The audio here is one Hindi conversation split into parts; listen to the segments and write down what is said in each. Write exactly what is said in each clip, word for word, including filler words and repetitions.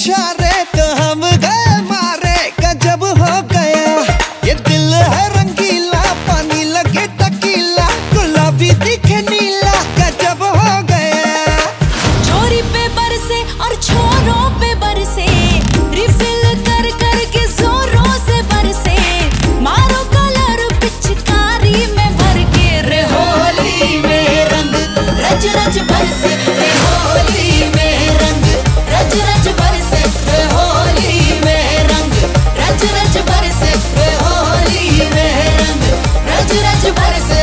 इशारे तो हम गए मारे गजब हो गया। ये दिल है रंगीला, पानी लगे टकीला, गुलाबी दिखे नीला, गजब हो गया। चोरी पे बरसे और छोरों पे बरसे, रिफिल कर कर के जोरों से बरसे, मारो कलर पिचकारी में भर के। रे होली में रंग रज रज बरसे, रे होली में रंग रज रज बरसे, रे होली में रंग रज रज बरसे, रे होली में रंग रज रज बरसे।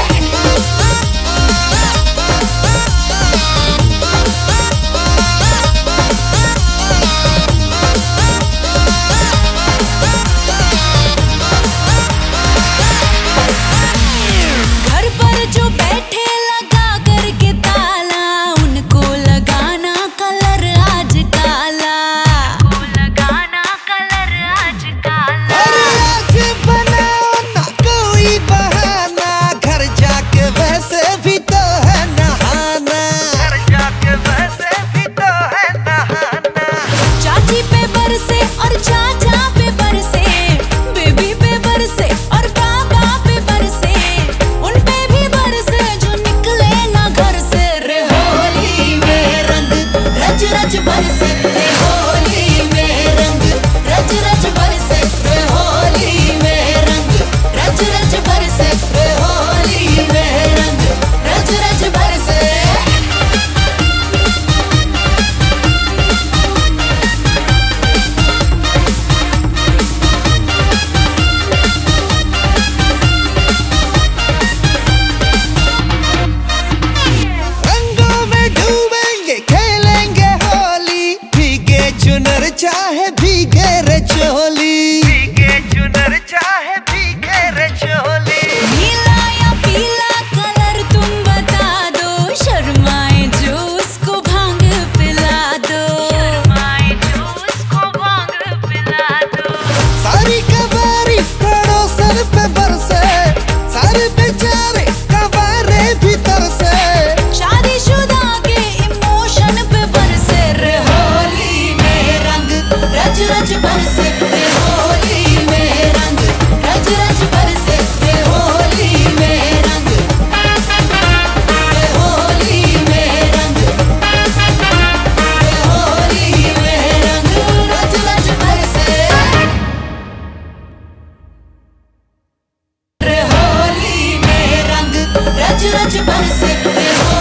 घर पर जो बैठे लगा करके ताला, उनको लगाना कलर आज काला, उनको लगाना कलर आज काला। अरे आज बनाओ ना कोई बहाना, घर जाके वैसे भी तो है नहाना, घर जाके वैसे भी तो है नहाना। चाची पे बरसे और चाचा पे बरसे, बेबी पे बरसे और बाबा पे बरसे, उन पे भी बरसे जो निकले ना घर से। रे होली में रंग रज रज बरसे, रे होली में रंग रज रज बरसे, रे होली में रंग रज रज बरसे, रे होली में रंग रज रज बरसे। रंगों में डूबेंगे, खेलेंगे होली, भीगे चुनर चाहे भीगे रे चोली, भीगे चुनर चाहे भीगे रे चोली। नीला या पीला कलर तुम बता दो, शर्माए जो उसको भांग पिला दो, शर्माए जो उसको भांग पिला दो। सारी कबारी पड़ोसन पे बरसे, सारे बेचारे कबारे भीतर से। शादीशुदा के इमोशन पे बरसे, रे होली में रंग रज रज बरसे, रे होली में रंग रज रज बरसे, रे होली में रंग रे होली में रंग रे होली में रंग रज रज बरसे, रे होली में रंग रज रज बरसे, रे